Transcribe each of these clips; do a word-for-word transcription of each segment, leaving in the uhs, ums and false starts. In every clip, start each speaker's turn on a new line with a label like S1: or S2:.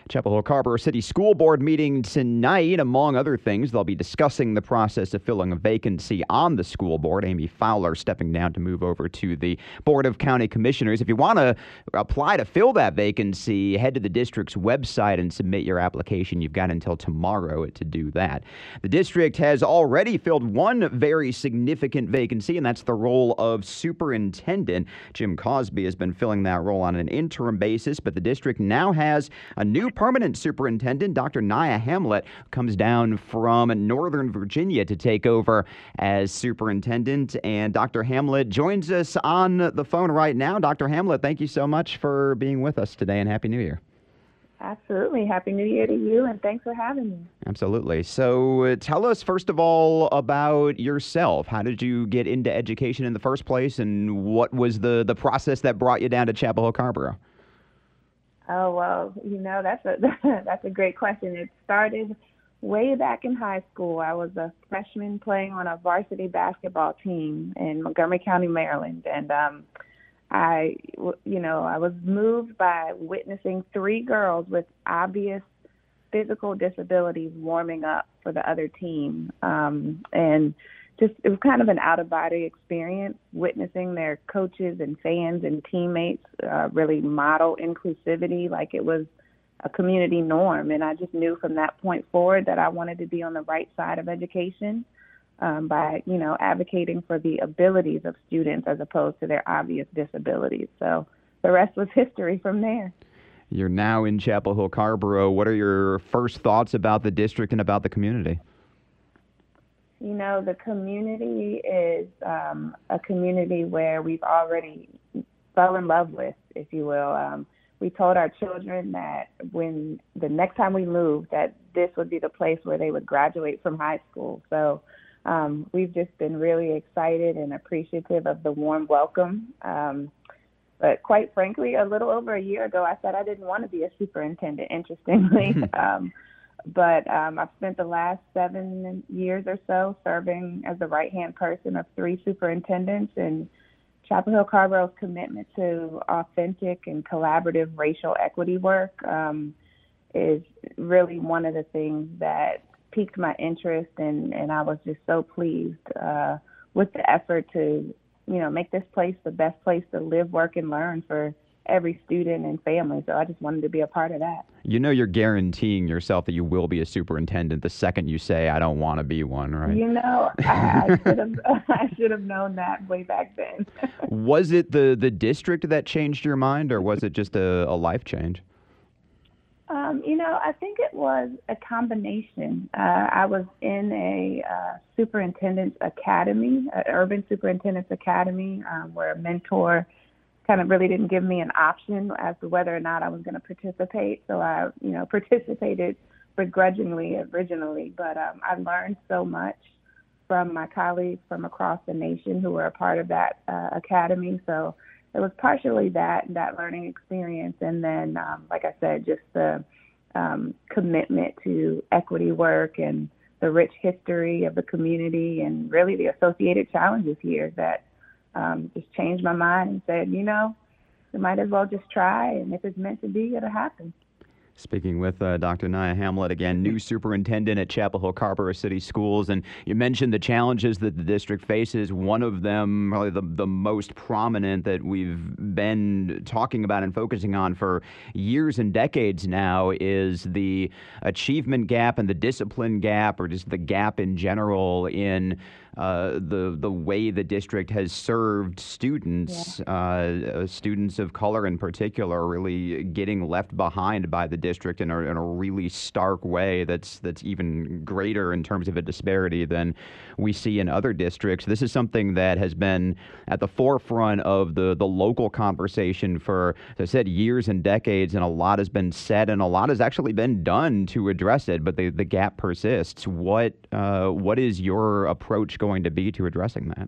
S1: Chapel Hill Carrboro City School Board meeting tonight. Among other things, they'll be discussing the process of filling a vacancy on the school board. Amy Fowler stepping down to move over to the Board of County Commissioners. If you want to apply to fill that vacancy, head to the district's website and submit your application. You've got until tomorrow to do that. The district has already filled one very significant vacancy, and that's the role of superintendent. Jim Cosby has been filling that role on an interim basis, but the district now has a new permanent superintendent. Doctor Nia Hamlet comes down from Northern Virginia to take over as superintendent, and Doctor Hamlet joins us on the phone right now. Doctor Hamlet, thank you so much for being with us today, and Happy New Year.
S2: Absolutely. Happy New Year to you, and thanks for having me.
S1: Absolutely. So uh, tell us, first of all, about yourself. How did you get into education in the first place, and what was the, the process that brought you down to Chapel Hill Carrboro?
S2: Oh, well, you know, that's a that's a great question. It started way back in high school. I was a freshman playing on a varsity basketball team in Montgomery County, Maryland, and um, I, you know, I was moved by witnessing three girls with obvious physical disabilities warming up for the other team, um, and just it was kind of an out-of-body experience, witnessing their coaches and fans and teammates uh, really model inclusivity like it was a community norm. And I just knew from that point forward that I wanted to be on the right side of education um, by, you know, advocating for the abilities of students as opposed to their obvious disabilities. So the rest was history from there.
S1: You're now in Chapel Hill Carrboro. What are your first thoughts about the district and about the community?
S2: You know, the community is um, a community where we've already fell in love with, if you will. Um, we told our children that when the next time we moved, that this would be the place where they would graduate from high school. So um, we've just been really excited and appreciative of the warm welcome. Um, but quite frankly, a little over a year ago, I said I didn't want to be a superintendent, interestingly. um, But um, I've spent the last seven years or so serving as the right-hand person of three superintendents, and Chapel Hill Carrboro's commitment to authentic and collaborative racial equity work um, is really one of the things that piqued my interest, and, and I was just so pleased uh, with the effort to, you know, make this place the best place to live, work, and learn for every student and family. So I just wanted to be a part of that.
S1: You know, you're guaranteeing yourself that you will be a superintendent the second you say, I don't want to be one, right?
S2: You know, I, I should have I should have known that way back then.
S1: Was it the, the district that changed your mind, or was it just a, a life change?
S2: Um, you know, I think it was a combination. Uh, I was in a uh, superintendent's academy, an urban superintendent's academy, um, where a mentor kind of really didn't give me an option as to whether or not I was going to participate. So I, you know, participated begrudgingly originally, but um, I learned so much from my colleagues from across the nation who were a part of that uh, academy. So it was partially that, that learning experience. And then, um, like I said, just the um, commitment to equity work and the rich history of the community and really the associated challenges here that Um, just changed my mind and said, you know, we might as well just try, and if it's meant to be, it'll happen.
S1: Speaking with uh, Doctor Nia Hamlet, again, new superintendent at Chapel Hill Carrboro City Schools, and you mentioned the challenges that the district faces. One of them, probably the, the most prominent that we've been talking about and focusing on for years and decades now, is the achievement gap and the discipline gap, or just the gap in general in uh, the the way the district has served students, yeah. uh, students of color in particular, really getting left behind by the district in a, in a really stark way that's that's even greater in terms of a disparity than we see in other districts. This is something that has been at the forefront of the, the local conversation for, as I said, years and decades, and a lot has been said and a lot has actually been done to address it, but the, the gap persists. What uh, what is your approach going to be to addressing that?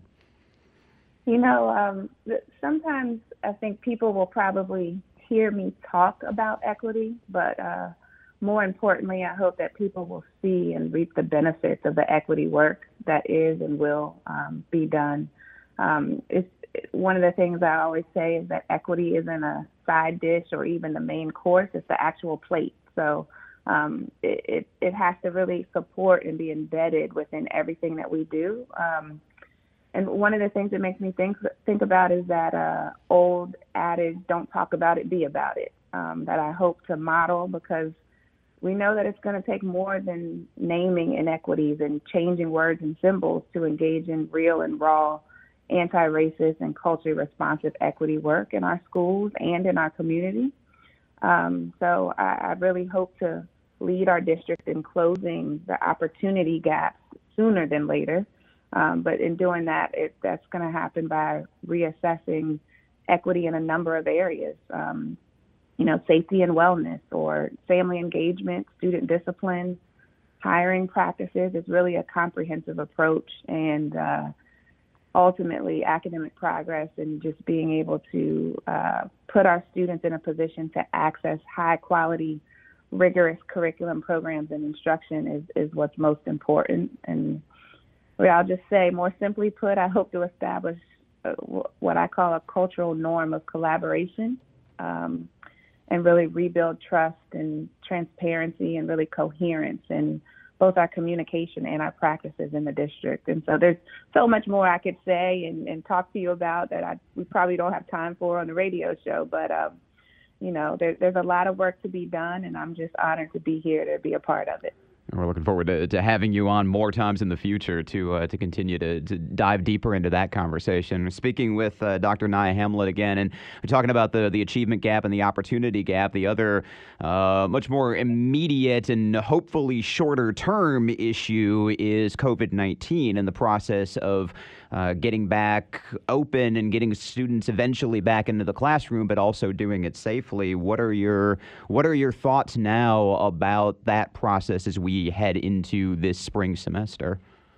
S2: You know, um, sometimes I think people will probably hear me talk about equity, but uh, more importantly, I hope that people will see and reap the benefits of the equity work that is and will um, be done. Um, it's one of the things I always say is that equity isn't a side dish or even the main course. It's the actual plate. So um, it, it, it has to really support and be embedded within everything that we do. Um, and one of the things that makes me think think about is that uh, old adage, don't talk about it, be about it, um, that I hope to model, because we know that it's going to take more than naming inequities and changing words and symbols to engage in real and raw anti-racist and culturally responsive equity work in our schools and in our community. Um, so I, I really hope to lead our district in closing the opportunity gaps sooner than later. Um, but in doing that, it, that's going to happen by reassessing equity in a number of areas. Um, you know, safety and wellness, or family engagement, student discipline, hiring practices. Is really a comprehensive approach, and uh, ultimately academic progress and just being able to uh, put our students in a position to access high quality, rigorous curriculum programs and instruction is, is what's most important. And I'll just say, more simply put, I hope to establish uh, what I call a cultural norm of collaboration, um, and really rebuild trust and transparency and really coherence in both our communication and our practices in the district. And so there's so much more I could say and, and talk to you about that I, we probably don't have time for on the radio show, but um, you know, there, there's a lot of work to be done, and I'm just honored to be here to be a part of it.
S1: We're looking forward to, to having you on more times in the future to uh, to continue to, to dive deeper into that conversation. Speaking with uh, Doctor Nia Hamlet again, and we're talking about the, the achievement gap and the opportunity gap. The other uh, much more immediate and hopefully shorter term issue is COVID nineteen and the process of uh, getting back open and getting students eventually back into the classroom, but also doing it safely. What are your what are your thoughts now about that process as we head into this spring semester?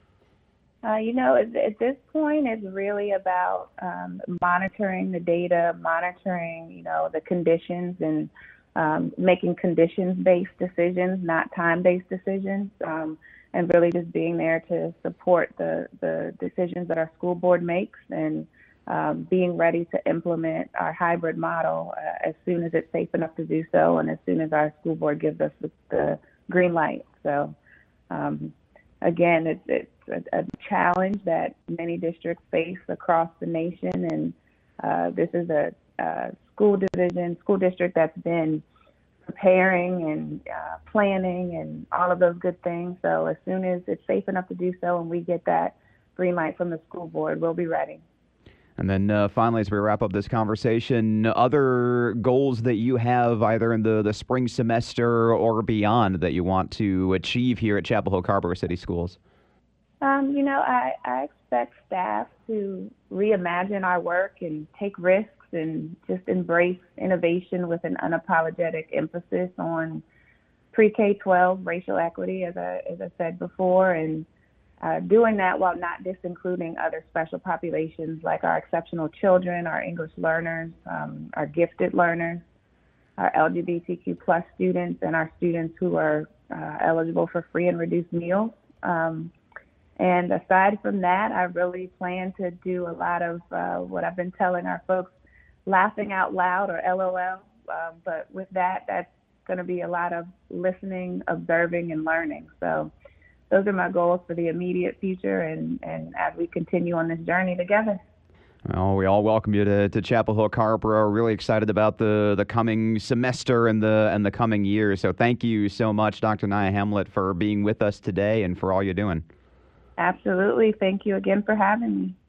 S2: Uh, you know, at, at this point, it's really about um, monitoring the data, monitoring, you know, the conditions, and um, making conditions-based decisions, not time-based decisions, um, and really just being there to support the, the decisions that our school board makes, and um, being ready to implement our hybrid model uh, as soon as it's safe enough to do so, and as soon as our school board gives us the, the green light. So um, again, it's, it's a, a challenge that many districts face across the nation, and uh, this is a, a school division, school district that's been preparing and uh, planning and all of those good things. So as soon as it's safe enough to do so and we get that green light from the school board, we'll be ready.
S1: And then uh, finally, as we wrap up this conversation, other goals that you have either in the, the spring semester or beyond that you want to achieve here at Chapel Hill Carrboro City Schools?
S2: Um, you know, I, I expect staff to reimagine our work and take risks and just embrace innovation with an unapologetic emphasis on pre-K twelve racial equity, as I, as I said before, and Uh, doing that while not disincluding other special populations like our exceptional children, our English learners, um, our gifted learners, our L G B T Q plus students, and our students who are uh, eligible for free and reduced meals. Um, and aside from that, I really plan to do a lot of uh, what I've been telling our folks, laughing out loud, or L O L. Um, but with that, that's going to be a lot of listening, observing, and learning. So those are my goals for the immediate future, and, and as we continue on this journey together.
S1: Well, we all welcome you to, to Chapel Hill Carrboro. Really excited about the, the coming semester and the and the coming year. So thank you so much, Doctor Nia Hamlet, for being with us today and for all you're doing.
S2: Absolutely. Thank you again for having me.